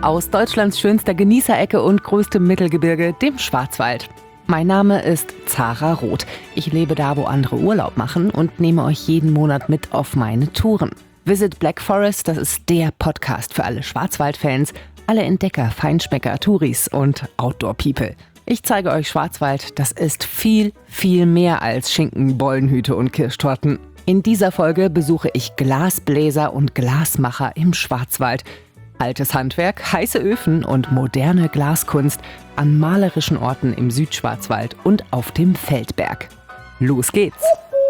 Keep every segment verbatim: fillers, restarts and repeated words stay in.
aus Deutschlands schönster Genießerecke und größtem Mittelgebirge, dem Schwarzwald. Mein Name ist Zara Roth. Ich lebe da, wo andere Urlaub machen und nehme euch jeden Monat mit auf meine Touren. Visit Black Forest, das ist der Podcast für alle Schwarzwald-Fans, alle Entdecker, Feinschmecker, Touris und Outdoor-People. Ich zeige euch Schwarzwald, das ist viel, viel mehr als Schinken, Bollenhüte und Kirschtorten. In dieser Folge besuche ich Glasbläser und Glasmacher im Schwarzwald. Altes Handwerk, heiße Öfen und moderne Glaskunst an malerischen Orten im Südschwarzwald und auf dem Feldberg. Los geht's!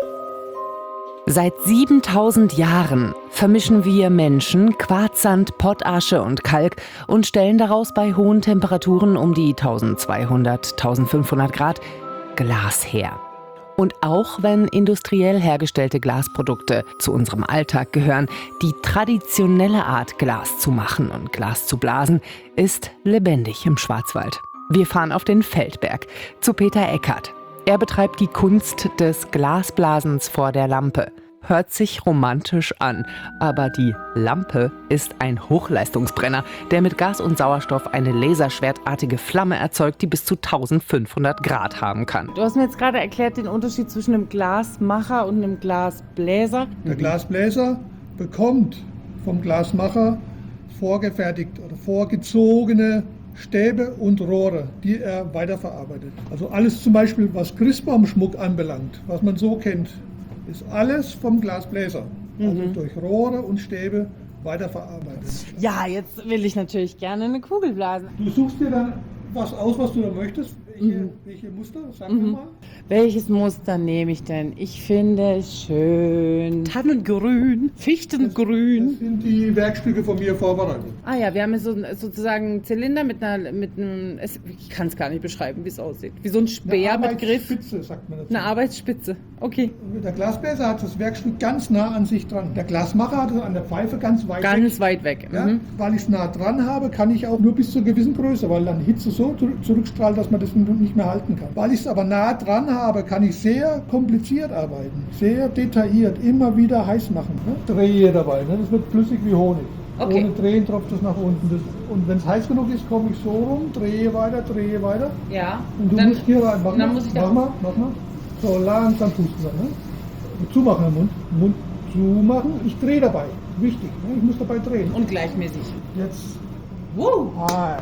Seit siebentausend Jahren vermischen wir Menschen Quarzsand, Pottasche und Kalk und stellen daraus bei hohen Temperaturen um die eintausendzweihundert, eintausendfünfhundert Grad Glas her. Und auch wenn industriell hergestellte Glasprodukte zu unserem Alltag gehören, die traditionelle Art, Glas zu machen und Glas zu blasen, ist lebendig im Schwarzwald. Wir fahren auf den Feldberg zu Peter Eckert. Er betreibt die Kunst des Glasblasens vor der Lampe. Hört sich romantisch an, aber die Lampe ist ein Hochleistungsbrenner, der mit Gas und Sauerstoff eine laserschwertartige Flamme erzeugt, die bis zu eintausendfünfhundert Grad haben kann. Du hast mir jetzt gerade erklärt den Unterschied zwischen einem Glasmacher und einem Glasbläser. Der Glasbläser bekommt vom Glasmacher vorgefertigt oder vorgezogene Stäbe und Rohre, die er weiterverarbeitet. Also alles zum Beispiel, was Christbaumschmuck anbelangt, was man so kennt, ist alles vom Glasbläser. Also mhm. durch Rohre und Stäbe weiterverarbeitet. Ja, jetzt will ich natürlich gerne eine Kugel blasen. Du suchst dir dann was aus, was du da möchtest. Welche, mhm. welche Muster? Sag mir mhm. mal. Welches Muster nehme ich denn? Ich finde es schön. Tannengrün, Fichtengrün. Das, das sind die Werkstücke von mir vorbereitet. Ah ja, wir haben so, sozusagen einen Zylinder mit, einer, mit einem, ich kann es gar nicht beschreiben, wie es aussieht. Wie so ein Speer mit Griff. Eine Arbeitsspitze, sagt man dazu. Eine Arbeitsspitze, okay. Der Glasbläser hat das Werkstück ganz nah an sich dran. Der Glasmacher hat es an der Pfeife ganz weit ganz weg. Ganz weit weg. Ja, mhm. Weil ich es nah dran habe, kann ich auch nur bis zu einer gewissen Größe, weil dann Hitze so zurückstrahlt, dass man das nicht mehr halten kann. Weil ich es aber nah dran habe, kann ich sehr kompliziert arbeiten, sehr detailliert, immer wieder heiß machen. Ne? Drehe dabei, ne? Das wird flüssig wie Honig. Okay. Ohne Drehen tropft es nach unten. Das, und wenn es heiß genug ist, komme ich so rum, drehe weiter, drehe weiter. Ja. Und du dann, musst hier rein. Mach, dann mal, muss ich mach mal, mach mal. So langsam pusten dann. Ne? Zumachen den Mund. Mund zumachen. Ich drehe dabei. Wichtig. Ne? Ich muss dabei drehen. Und gleichmäßig. Jetzt. Wow. Ah.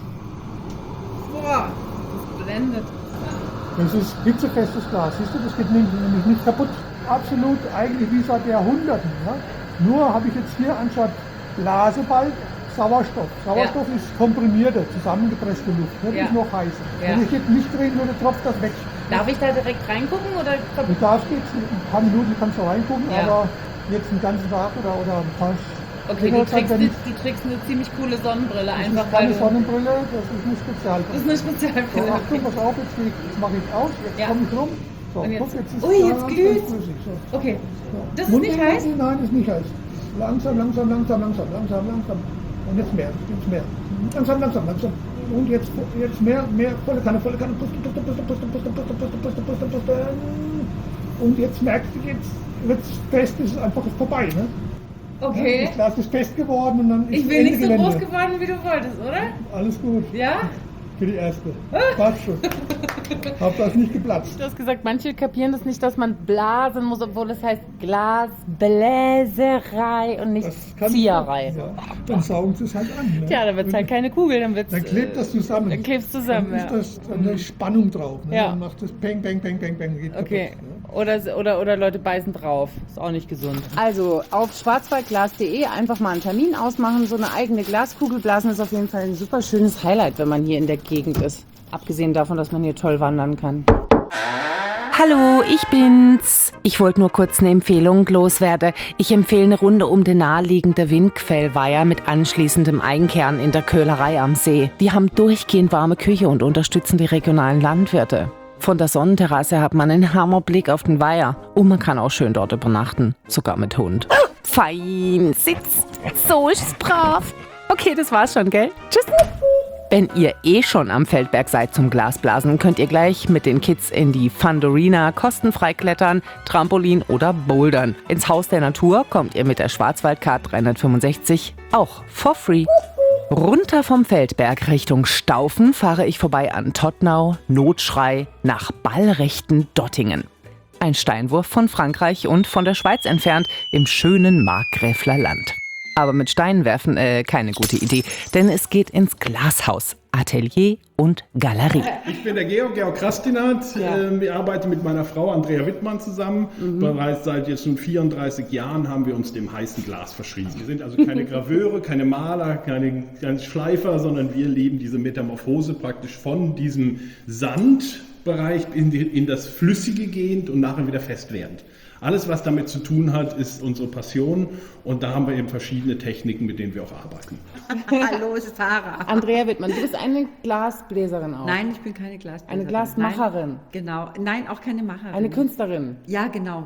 Boah, das blendet. Das ist hitzefestes Glas. Siehst du, das geht nämlich nicht kaputt. Absolut eigentlich wie seit Jahrhunderten. Ja? Nur habe ich jetzt hier anstatt Blasebalg Sauerstoff. Sauerstoff ja. ist komprimierte, zusammengepresste Luft. Das ja. ist noch heiß. Ja. Wenn ich jetzt nicht drehen würde, tropft das weg. Darf ich da direkt reingucken? Oder? Du darfst jetzt, ein paar Minuten kannst du reingucken, ja. aber jetzt einen ganzen Tag oder, oder ein paar Okay, du trägst, die, die trägst eine ziemlich coole Sonnenbrille. Das einfach ist keine Sonnenbrille, das ist eine Spezialbrille. Das ist eine Spezialbrille. So, Achtung, pass auf, jetzt, jetzt mache ich aus, jetzt ja. komme ich rum. So, und jetzt, guck, jetzt ist ui, jetzt glüht. So. Okay, so. das ist nicht heiß? Nein, ist nicht heiß. Langsam, langsam, langsam, langsam, langsam, langsam. Und jetzt mehr, jetzt mehr. Langsam, langsam, langsam. Und jetzt, jetzt mehr, mehr, volle Kanne, volle Kanne. Pusten, pusten, pusten, pusten, pusten, pusten, pusten, pusten, pusten, pusten. Und jetzt merkst du, jetzt wird es fest, ist es einfach vorbei, ne? Okay. Ja, das Glas ist fest geworden und dann ist Ich bin Ende nicht so Gelände. groß geworden, wie du wolltest, oder? Alles gut. Ja? Für die erste. Passt schon. Hab das nicht geplatzt. Du hast gesagt, manche kapieren das nicht, dass man blasen muss, obwohl es heißt Glasbläserei und nicht Zieherei. Ja, dann saugen sie es halt an. Ne? Tja, dann wird es halt keine Kugel, dann wird's, Dann klebt das zusammen. Dann klebt es zusammen, dann ja. ist das eine Spannung drauf. Ne? Ja. Dann macht es peng, peng, peng, peng, peng. Geht okay. kaputt, ne? Oder, oder, oder Leute beißen drauf. Ist auch nicht gesund. Also auf schwarzwaldglas punkt de einfach mal einen Termin ausmachen. So eine eigene Glaskugel blasen ist auf jeden Fall ein super schönes Highlight, wenn man hier in der Gegend ist. Abgesehen davon, dass man hier toll wandern kann. Hallo, ich bin's. Ich wollte nur kurz eine Empfehlung loswerden. Ich empfehle eine Runde um den naheliegende Windquellweiher mit anschließendem Einkern in der Köhlerei am See. Die haben durchgehend warme Küche und unterstützen die regionalen Landwirte. Von der Sonnenterrasse hat man einen Hammerblick auf den Weiher. Und man kann auch schön dort übernachten, sogar mit Hund. Fein, sitz. So ist's brav. Okay, das war's schon, gell? Tschüss. Wenn ihr eh schon am Feldberg seid zum Glasblasen, könnt ihr gleich mit den Kids in die Fundorina kostenfrei klettern, Trampolin oder Bouldern. Ins Haus der Natur kommt ihr mit der Schwarzwaldcard dreihundertfünfundsechzig auch for free. Runter vom Feldberg Richtung Staufen fahre ich vorbei an Todtnau, Notschrei, nach ballrechten Dottingen. Ein Steinwurf von Frankreich und von der Schweiz entfernt im schönen Markgräfler Land. Aber mit Steinen werfen, äh, keine gute Idee, denn es geht ins Glashaus, Atelier und Galerie. Ich bin der Georg, Georg Krastinat. Ja. Wir arbeiten mit meiner Frau Andrea Wittmann zusammen. Mhm. Bereits seit jetzt nun vierunddreißig Jahren haben wir uns dem heißen Glas verschrieben. Wir sind also keine Graveure, keine Maler, keine, keine Schleifer, sondern wir leben diese Metamorphose praktisch von diesem Sandbereich in, die, in das Flüssige gehend und nachher wieder fest werdend. Alles, was damit zu tun hat, ist unsere Passion und da haben wir eben verschiedene Techniken, mit denen wir auch arbeiten. Hallo, Sarah. Andrea Wittmann, du bist eine Glasbläserin auch. Nein, ich bin keine Glasbläserin. Eine Glasmacherin. Nein, genau. Nein, auch keine Macherin. Eine Künstlerin. Ja, genau.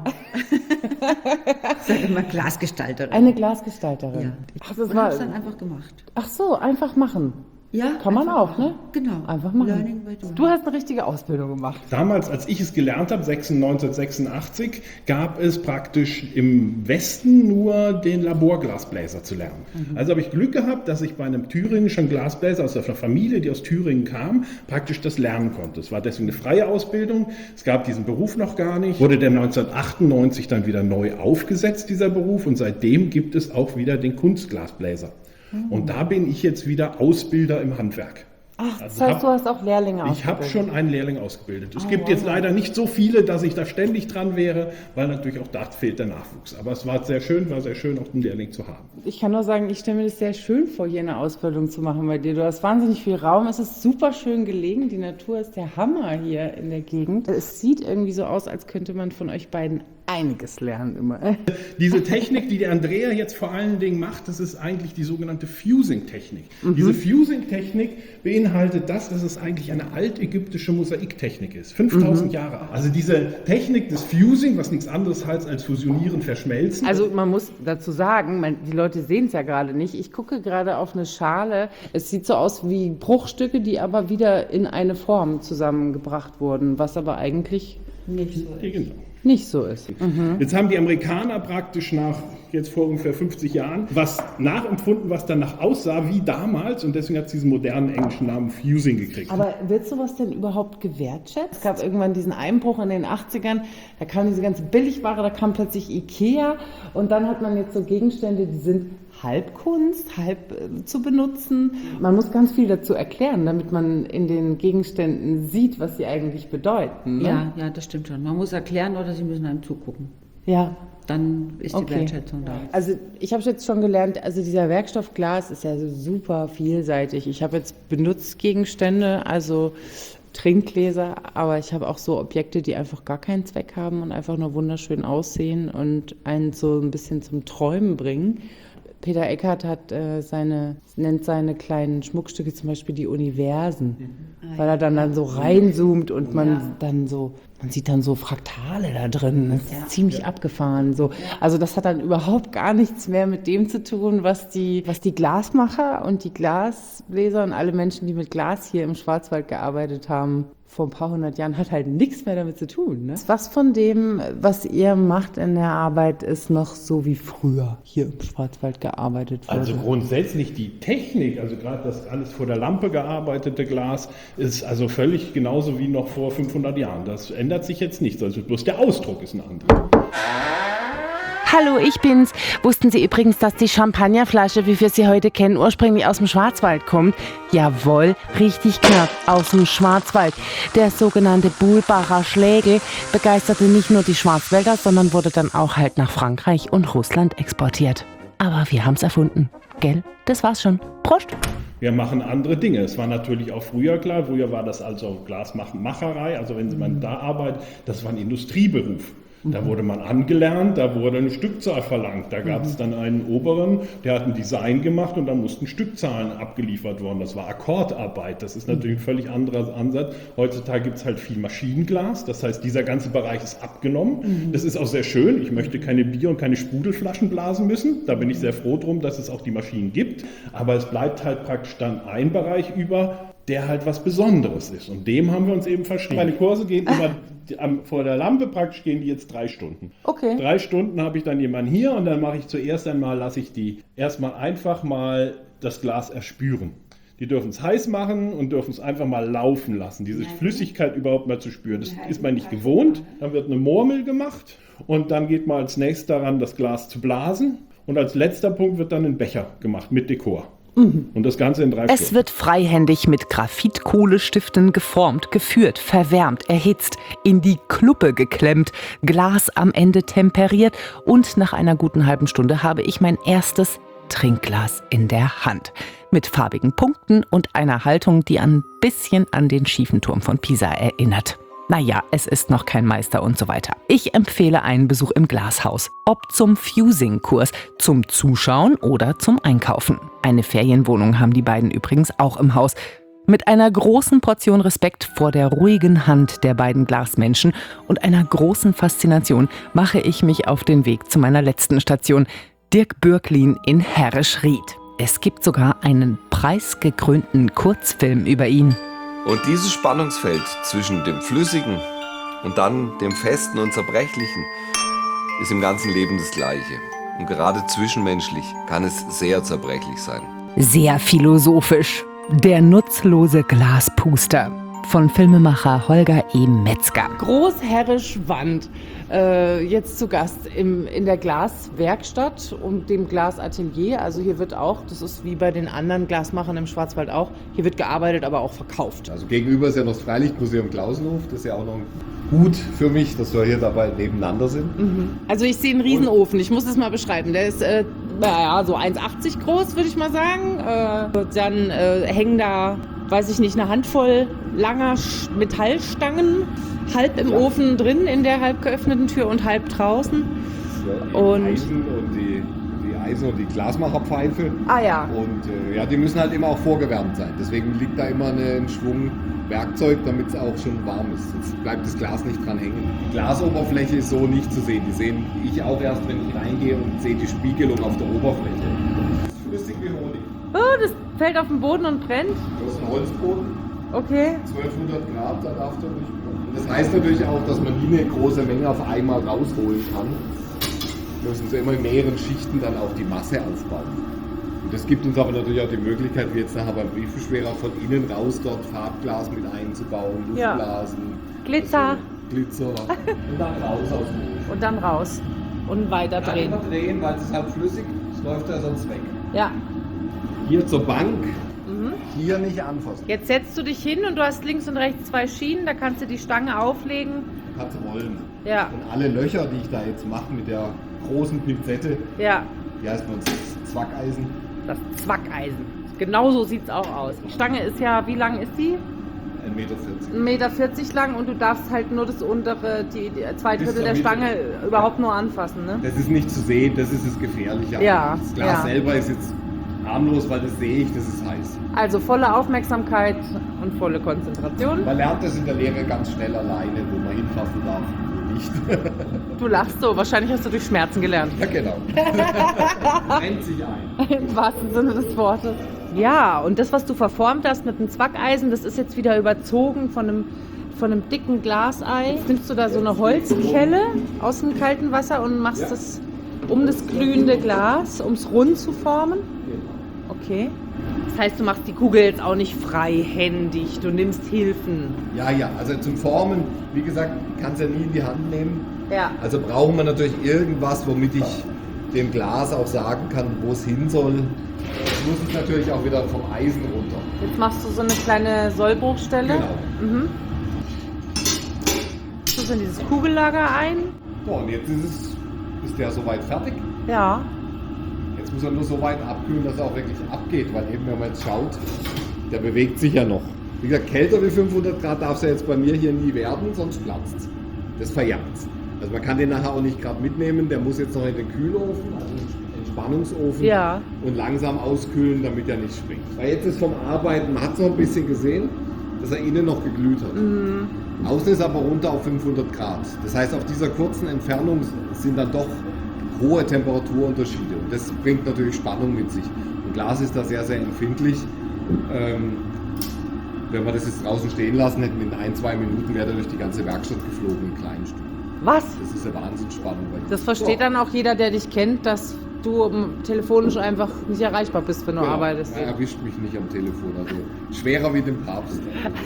Ich sage immer Glasgestalterin. Eine Glasgestalterin. Ja. Ach, das und war... habe es dann einfach gemacht. Ach so, einfach machen. Ja, kann man auch, machen. ne? Genau. Einfach machen. Learning by doing. Du hast eine richtige Ausbildung gemacht. Damals, als ich es gelernt habe, neunzehnhundertsechsundachtzig, gab es praktisch im Westen nur den Laborglasbläser zu lernen. Mhm. Also habe ich Glück gehabt, dass ich bei einem thüringischen Glasbläser aus einer Familie, die aus Thüringen kam, praktisch das lernen konnte. Es war deswegen eine freie Ausbildung. Es gab diesen Beruf noch gar nicht. Wurde der neunzehnhundertachtundneunzig dann wieder neu aufgesetzt, dieser Beruf. Und seitdem gibt es auch wieder den Kunstglasbläser. Und da bin ich jetzt wieder Ausbilder im Handwerk. Ach, das also heißt, hab, du hast auch Lehrlinge ausgebildet? Ich habe schon einen Lehrling ausgebildet. Es oh, gibt wow. jetzt leider nicht so viele, dass ich da ständig dran wäre, weil natürlich auch da fehlt der Nachwuchs. Aber es war sehr schön, war sehr schön, auch einen Lehrling zu haben. Ich kann nur sagen, ich stelle mir das sehr schön vor, hier eine Ausbildung zu machen bei dir. Du hast wahnsinnig viel Raum, es ist super schön gelegen, die Natur ist der Hammer hier in der Gegend. Es sieht irgendwie so aus, als könnte man von euch beiden einiges lernen immer. Diese Technik, die der Andrea jetzt vor allen Dingen macht, das ist eigentlich die sogenannte Fusing-Technik. Mhm. Diese Fusing-Technik beinhaltet das, dass es eigentlich eine altägyptische Mosaiktechnik ist, fünftausend mhm. Jahre alt. Also diese Technik des Fusing, was nichts anderes heißt als fusionieren, verschmelzen. Also man muss dazu sagen, man, die Leute sehen es ja gerade nicht, ich gucke gerade auf eine Schale, es sieht so aus wie Bruchstücke, die aber wieder in eine Form zusammengebracht wurden, was aber eigentlich nicht so ist. Genau. Nicht so ist. Mhm. Jetzt haben die Amerikaner praktisch nach, jetzt vor ungefähr fünfzig Jahren, was nachempfunden, was danach aussah wie damals und deswegen hat es diesen modernen englischen Namen Fusing gekriegt. Aber wird sowas denn überhaupt gewertschätzt? Es gab irgendwann diesen Einbruch in den achtzigern, da kam diese ganze Billigware, da kam plötzlich Ikea und dann hat man jetzt so Gegenstände, die sind halb Kunst, halb äh, zu benutzen. Man muss ganz viel dazu erklären, damit man in den Gegenständen sieht, was sie eigentlich bedeuten. Ne? Ja, ja, das stimmt schon. Man muss erklären oder sie müssen einem zugucken. Ja. Dann ist die okay. Wertschätzung da. Also ich habe jetzt schon gelernt, also dieser Werkstoff Glas ist ja so super vielseitig. Ich habe jetzt Benutzgegenstände, also Trinkgläser, aber ich habe auch so Objekte, die einfach gar keinen Zweck haben und einfach nur wunderschön aussehen und einen so ein bisschen zum Träumen bringen. Peter Eckert hat äh, seine, nennt seine kleinen Schmuckstücke zum Beispiel die Universen, mhm. weil er dann, dann so reinzoomt und man ja. dann so, man sieht dann so Fraktale da drin. Das ist ja. ziemlich ja. abgefahren. So. Also das hat dann überhaupt gar nichts mehr mit dem zu tun, was die, was die Glasmacher und die Glasbläser und alle Menschen, die mit Glas hier im Schwarzwald gearbeitet haben, vor ein paar hundert Jahren, hat halt nichts mehr damit zu tun. Ne? Was von dem, was ihr macht in der Arbeit, ist noch so wie früher hier im Schwarzwald gearbeitet wurde? Also grundsätzlich die Technik, also gerade das alles vor der Lampe gearbeitete Glas, ist also völlig genauso wie noch vor fünfhundert Jahren. Das ändert sich jetzt nichts, also bloß der Ausdruck ist ein anderer. Hallo, ich bin's. Wussten Sie übrigens, dass die Champagnerflasche, wie wir sie heute kennen, ursprünglich aus dem Schwarzwald kommt? Jawohl, richtig knapp, aus dem Schwarzwald. Der sogenannte Buhlbacher Schlägel begeisterte nicht nur die Schwarzwälder, sondern wurde dann auch halt nach Frankreich und Russland exportiert. Aber wir haben's erfunden, gell? Das war's schon. Prost! Wir machen andere Dinge. Es war natürlich auch früher klar, früher war das also Glasmacherei, also wenn man da arbeitet, das war ein Industrieberuf. Da wurde man angelernt, da wurde eine Stückzahl verlangt. Da gab es dann einen Oberen, der hat ein Design gemacht und da mussten Stückzahlen abgeliefert worden. Das war Akkordarbeit. Das ist natürlich ein völlig anderer Ansatz. Heutzutage gibt es halt viel Maschinenglas. Das heißt, dieser ganze Bereich ist abgenommen. Das ist auch sehr schön. Ich möchte keine Bier- und keine Sprudelflaschen blasen müssen. Da bin ich sehr froh drum, dass es auch die Maschinen gibt. Aber es bleibt halt praktisch dann ein Bereich über, der halt was Besonderes ist. Und dem haben wir uns eben verschrieben. Meine Kurse gehen immer am, vor der Lampe, praktisch gehen die jetzt drei Stunden. Okay. Drei Stunden habe ich dann jemanden hier und dann mache ich zuerst einmal, lasse ich die erstmal einfach mal das Glas erspüren. Die dürfen es heiß machen und dürfen es einfach mal laufen lassen, diese Flüssigkeit überhaupt mal zu spüren. Das ist man nicht gewohnt. Dann wird eine Murmel gemacht und dann geht man als nächstes daran, das Glas zu blasen. Und als letzter Punkt wird dann ein Becher gemacht mit Dekor. Mhm. Und das Ganze in drei Stunden. Es wird freihändig mit Graphitkohlestiften geformt, geführt, verwärmt, erhitzt, in die Kluppe geklemmt, Glas am Ende temperiert und nach einer guten halben Stunde habe ich mein erstes Trinkglas in der Hand. Mit farbigen Punkten und einer Haltung, die ein bisschen an den schiefen Turm von Pisa erinnert. Naja, es ist noch kein Meister und so weiter. Ich empfehle einen Besuch im Glashaus. Ob zum Fusing-Kurs, zum Zuschauen oder zum Einkaufen. Eine Ferienwohnung haben die beiden übrigens auch im Haus. Mit einer großen Portion Respekt vor der ruhigen Hand der beiden Glasmenschen und einer großen Faszination mache ich mich auf den Weg zu meiner letzten Station, Dirk Bürklin in Herrischried. Es gibt sogar einen preisgekrönten Kurzfilm über ihn. Und dieses Spannungsfeld zwischen dem Flüssigen und dann dem Festen und Zerbrechlichen ist im ganzen Leben das Gleiche. Und gerade zwischenmenschlich kann es sehr zerbrechlich sein. Sehr philosophisch. Der nutzlose Glaspuster von Filmemacher Holger E. Metzger. Großherrisch Wand. Äh, jetzt zu Gast im, in der Glaswerkstatt und dem Glasatelier. Also hier wird auch, das ist wie bei den anderen Glasmachern im Schwarzwald auch, hier wird gearbeitet, aber auch verkauft. Also gegenüber ist ja noch das Freilichtmuseum Klausenhof. Das ist ja auch noch gut für mich, dass wir hier dabei nebeneinander sind. Mhm. Also ich sehe einen Riesenofen, ich muss es mal beschreiben. Der ist äh, naja, so eins achtzig groß, würde ich mal sagen. Äh, dann äh, hängen da, weiß ich nicht, eine Handvoll langer Metallstangen, halb im ja. Ofen drin in der halb geöffneten Tür und halb draußen. Ja, die und Eisen und die, die Eisen und die Glasmacherpfeife. Ah ja. Und äh, ja, die müssen halt immer auch vorgewärmt sein. Deswegen liegt da immer eine, ein Schwung Werkzeug, damit es auch schon warm ist. Sonst bleibt das Glas nicht dran hängen. Die Glasoberfläche ist so nicht zu sehen. Die sehe ich auch erst, wenn ich reingehe und sehe die Spiegelung auf der Oberfläche. Das ist flüssig wie Honig. Oh, das fällt auf den Boden und brennt. Das ist ein Holzboden. Okay. zwölfhundert Grad, da darf der nicht brennen. Das heißt natürlich auch, dass man nie eine große Menge auf einmal rausholen kann. Wir müssen so immer in mehreren Schichten dann auch die Masse aufbauen. Und das gibt uns aber natürlich auch die Möglichkeit, wie jetzt nachher beim Briefbeschwerer, von innen raus dort Farbglas mit einzubauen, Luftblasen, ja. Glitzer. Also Glitzer und dann raus aus dem Ofen. Und dann raus und weiter drehen. Weiter drehen, weil es ist halt flüssig, es läuft ja sonst weg. Ja. Hier zur Bank, mhm. hier nicht anfassen. Jetzt setzt du dich hin und du hast links und rechts zwei Schienen, da kannst du die Stange auflegen. Du kannst rollen. Ja. Und alle Löcher, die ich da jetzt mache mit der großen Pinzette, ja. die heißt bei uns Zwackeisen. Das Zwackeisen. Genau so sieht es auch aus. Die Stange ist ja, wie lang ist die? ein Meter vierzig. ein Meter vierzig lang und du darfst halt nur das untere, die, die zwei Drittel der Stange Mitte. überhaupt nur anfassen. Ne? Das ist nicht zu sehen, das ist das Gefährliche. Ja. Das Glas ja. selber ist jetzt harmlos, weil das sehe ich, das ist heiß. Also volle Aufmerksamkeit und volle Konzentration. Man lernt das in der Lehre ganz schnell alleine, wo man hinfassen darf, wo nicht. Du lachst so, wahrscheinlich hast du durch Schmerzen gelernt. Ja, genau. Rennt sich ein. Im wahrsten Sinne des Wortes. Ja, und das, was du verformt hast mit dem Zwackeisen, das ist jetzt wieder überzogen von einem, von einem dicken Glasei. Jetzt nimmst du da so eine Holzkelle aus dem kalten Wasser und machst ja. das um das glühende Glas, um es rund zu formen. Okay. Das heißt, du machst die Kugel jetzt auch nicht freihändig, du nimmst Hilfen. Ja, ja, also zum Formen, wie gesagt, kannst du ja nie in die Hand nehmen. Ja. Also brauchen wir natürlich irgendwas, womit ich dem Glas auch sagen kann, wo es hin soll. Jetzt muss es natürlich auch wieder vom Eisen runter. Jetzt machst du so eine kleine Sollbruchstelle. Genau. Mhm. Du so in dieses Kugellager ein. So, und jetzt ist, es, ist der soweit fertig. Ja. Jetzt muss er nur so weit abkühlen, dass er auch wirklich abgeht, weil eben, wenn man jetzt schaut, der bewegt sich ja noch. Wie gesagt, kälter wie fünfhundert Grad darf es ja jetzt bei mir hier nie werden, sonst platzt es. Das verjagt es. Also man kann den nachher auch nicht gerade mitnehmen, der muss jetzt noch in den Kühlofen, also in den Spannungsofen ja. und langsam auskühlen, damit er nicht springt. Weil jetzt ist vom Arbeiten, man hat es noch ein bisschen gesehen, dass er innen noch geglüht hat. Mhm. Außen ist aber runter auf fünfhundert Grad. Das heißt, auf dieser kurzen Entfernung sind dann doch hohe Temperaturunterschiede. Und das bringt natürlich Spannung mit sich. Und Glas ist da sehr, sehr empfindlich. Ähm, wenn wir das jetzt draußen stehen lassen hätten, in ein, zwei Minuten wäre er durch die ganze Werkstatt geflogen in kleinen Stücken. Was? Das ist eine Wahnsinnsspannung. Das versteht so. Dann auch jeder, der dich kennt, dass du um, telefonisch einfach nicht erreichbar bist, wenn du Ja, arbeitest. er erwischt mich nicht am Telefon, also schwerer wie den Papst.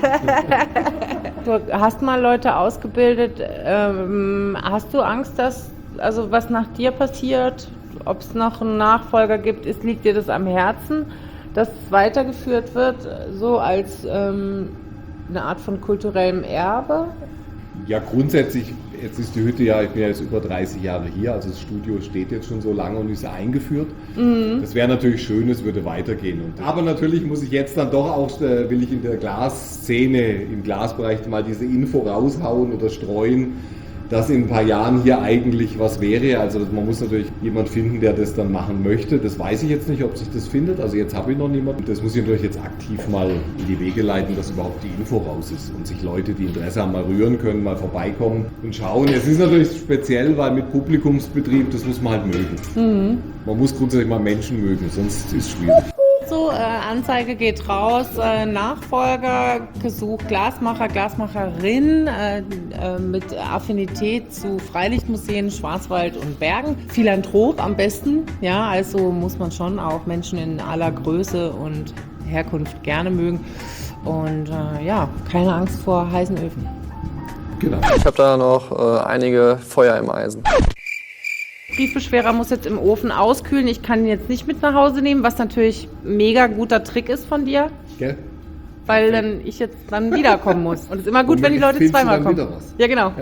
Du hast mal Leute ausgebildet. Ähm, hast du Angst, dass, also was nach dir passiert, ob es noch einen Nachfolger gibt, ist, liegt dir das am Herzen, dass es weitergeführt wird, so als ähm, eine Art von kulturellem Erbe? Ja, grundsätzlich, jetzt ist die Hütte ja, ich bin ja jetzt über dreißig Jahre hier, also das Studio steht jetzt schon so lange und ist eingeführt. Mhm. Das wäre natürlich schön, es würde weitergehen. Und, aber natürlich muss ich jetzt dann doch auch, äh, will ich in der Glasszene, im Glasbereich mal diese Info raushauen oder streuen, dass in ein paar Jahren hier eigentlich was wäre. Also man muss natürlich jemand finden, der das dann machen möchte. Das weiß ich jetzt nicht, ob sich das findet. Also jetzt habe ich noch niemanden. Das muss ich natürlich jetzt aktiv mal in die Wege leiten, dass überhaupt die Info raus ist und sich Leute, die Interesse haben, mal rühren können, mal vorbeikommen und schauen. Es ist natürlich speziell, weil mit Publikumsbetrieb, das muss man halt mögen. Mhm. Man muss grundsätzlich mal Menschen mögen, sonst ist es schwierig. So, äh, Anzeige geht raus, äh, Nachfolger gesucht, Glasmacher, Glasmacherin äh, äh, mit Affinität zu Freilichtmuseen, Schwarzwald und Bergen. Philanthrop am besten, ja, also muss man schon auch Menschen in aller Größe und Herkunft gerne mögen. Und äh, ja, keine Angst vor heißen Öfen. Genau. Ich habe da noch äh, einige Feuer im Eisen. Briefbeschwerer muss jetzt im Ofen auskühlen. Ich kann ihn jetzt nicht mit nach Hause nehmen, was natürlich ein mega guter Trick ist von dir. Gell? Weil dann ich jetzt dann wiederkommen muss. Und es ist immer gut, wenn die Leute zweimal kommen. Wieder was. Ja, genau.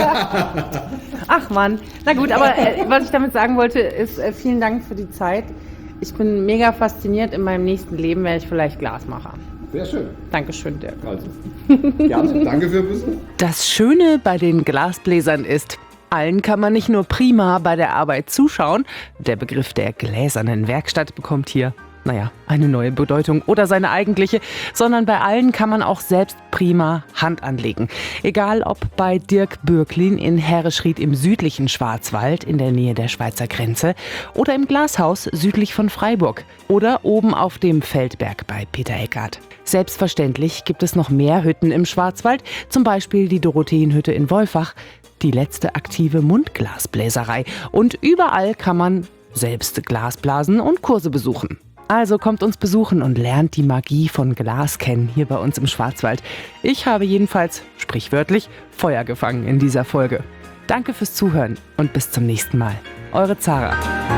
Ach Mann. Na gut, aber äh, was ich damit sagen wollte, ist äh, vielen Dank für die Zeit. Ich bin mega fasziniert. In meinem nächsten Leben werde ich vielleicht Glasmacher. Sehr schön. Dankeschön, Dirk. Also, ja, danke für den Besuch. Das Schöne bei den Glasbläsern ist, allen kann man nicht nur prima bei der Arbeit zuschauen, der Begriff der gläsernen Werkstatt bekommt hier, naja, eine neue Bedeutung oder seine eigentliche, sondern bei allen kann man auch selbst prima Hand anlegen. Egal ob bei Dirk Bürklin in Herrischried im südlichen Schwarzwald in der Nähe der Schweizer Grenze oder im Glashaus südlich von Freiburg oder oben auf dem Feldberg bei Peter Eckart. Selbstverständlich gibt es noch mehr Hütten im Schwarzwald, zum Beispiel die Dorotheenhütte in Wolfach, die letzte aktive Mundglasbläserei. Und überall kann man selbst Glas blasen und Kurse besuchen. Also kommt uns besuchen und lernt die Magie von Glas kennen hier bei uns im Schwarzwald. Ich habe jedenfalls, sprichwörtlich, Feuer gefangen in dieser Folge. Danke fürs Zuhören und bis zum nächsten Mal. Eure Zara.